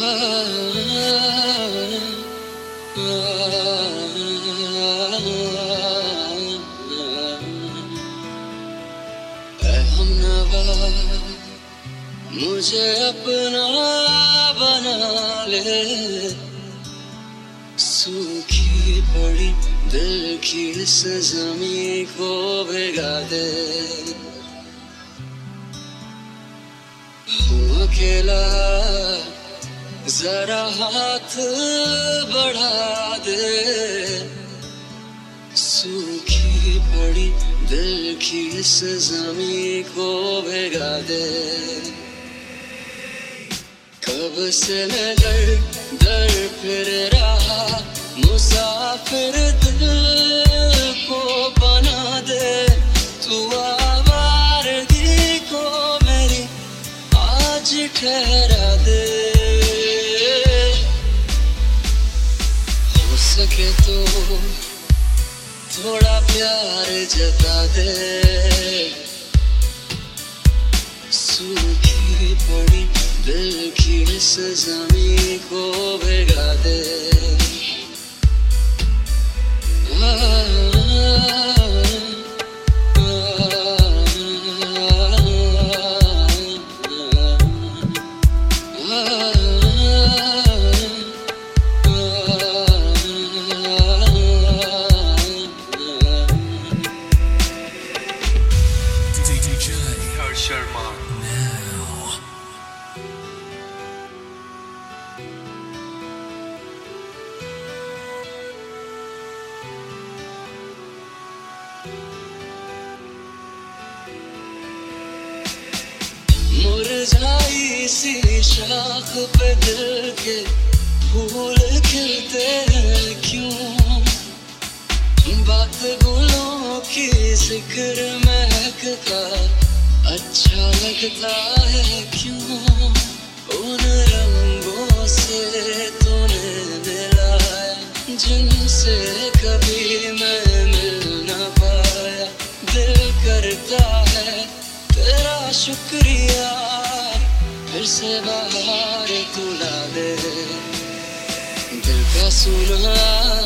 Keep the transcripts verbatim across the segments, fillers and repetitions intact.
हमनवा मुझे अपना बना ले, सूखी पड़ी दिल की इस ज़मीं को भिगा दे। हूँ अकेला जरा हाथ बढ़ा दे, सूखी पड़ी दिल की इस ज़मीं को भिगा दे। कब से मैं दर दर फिर रहा, मुसाफिर दिल को बना दे। तू आवारगी को मेरी आज ठहरा दे। हो सके तो थोड़ा प्यार जता दे, सूखी पड़ी दिल की इस ज़मीं को भिगा दे। आ, Sharma now. मुरझाई सी शाख पे दिल के फूल खिलते हैं क्यों? बात गुलों की जिक्र महकता अच्छा लगता है क्यों? उन रंगों से तूने मिलाया जिनसे कभी मैं मिल न पाया। दिल करता है तेरा शुक्रिया, फिर से बाहर तू ला दे। दिल का सुना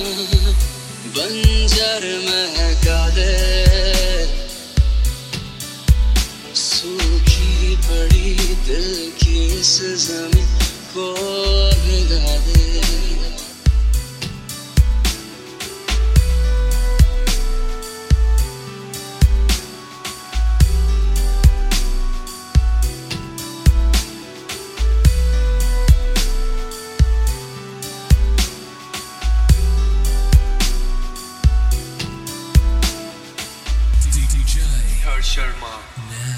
बंजर महका दे, सूखी पड़ी दिल की इस ज़मीं को भिगा दे। D J Sharma now.